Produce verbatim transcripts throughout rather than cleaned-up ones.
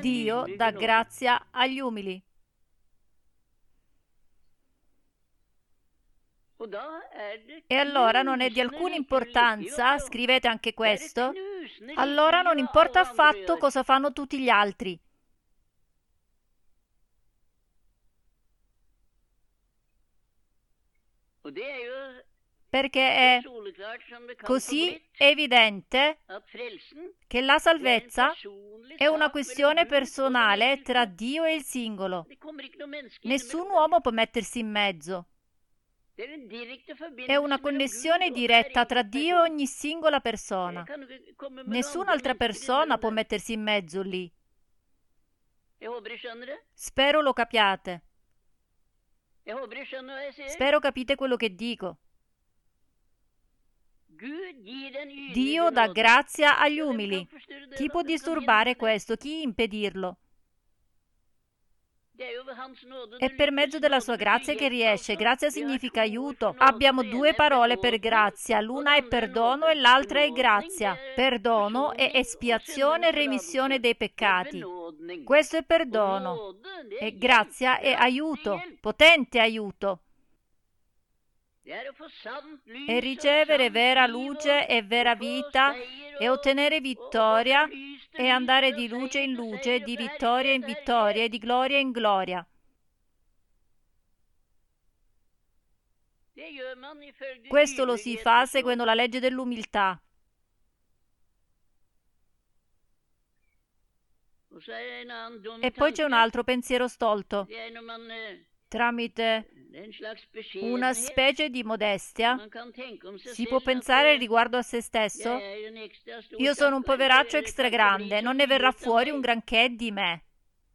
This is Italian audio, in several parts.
Dio dà grazia agli umili. E allora non è di alcuna importanza, scrivete anche questo, allora non importa affatto cosa fanno tutti gli altri. Perché è così evidente che la salvezza è una questione personale tra Dio e il singolo. Nessun uomo può mettersi in mezzo. È una connessione diretta tra Dio e ogni singola persona. Nessun'altra persona può mettersi in mezzo lì. Spero lo capiate. Spero capite quello che dico. Dio dà grazia agli umili. Chi può disturbare questo? Chi impedirlo? È per mezzo della sua grazia che riesce. Grazia significa aiuto. Abbiamo due parole per grazia. L'una è perdono e l'altra è grazia. Perdono è espiazione e remissione dei peccati. Questo è perdono. E grazia è aiuto, potente aiuto. E ricevere vera luce e vera vita e ottenere vittoria e andare di luce in luce, di vittoria in vittoria e di gloria in gloria. Questo lo si fa seguendo la legge dell'umiltà. E poi c'è un altro pensiero stolto. Tramite una specie di modestia si può pensare riguardo a se stesso: io sono un poveraccio extra grande, non ne verrà fuori un granché di me.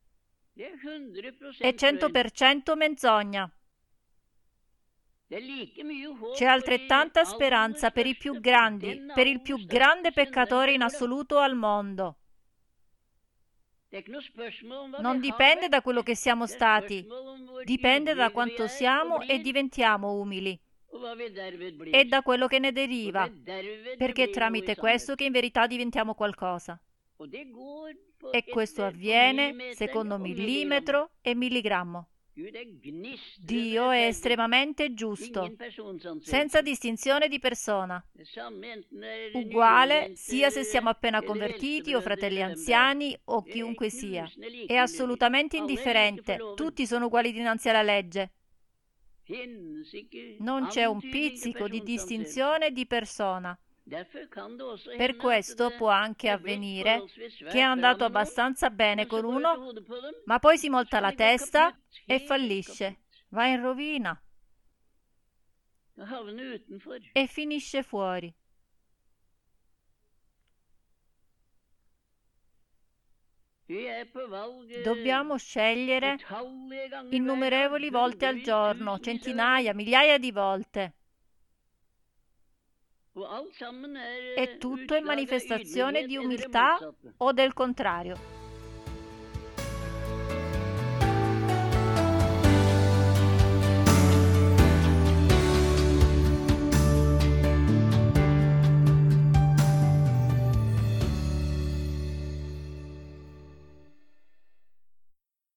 È cento per cento menzogna. C'è altrettanta speranza per i più grandi, per il più grande peccatore in assoluto al mondo. Non dipende da quello che siamo stati, dipende da quanto siamo e diventiamo umili e da quello che ne deriva, perché è tramite questo che in verità diventiamo qualcosa. E questo avviene secondo millimetro e milligrammo. Dio è estremamente giusto, senza distinzione di persona, uguale sia se siamo appena convertiti o fratelli anziani o chiunque sia. È assolutamente indifferente, tutti sono uguali dinanzi alla legge. Non c'è un pizzico di distinzione di persona. Per questo può anche avvenire che è andato abbastanza bene con uno, ma poi si volta la testa e fallisce, va in rovina e finisce fuori. Dobbiamo scegliere innumerevoli volte al giorno, centinaia, migliaia di volte. E tutto è manifestazione di umiltà o del contrario?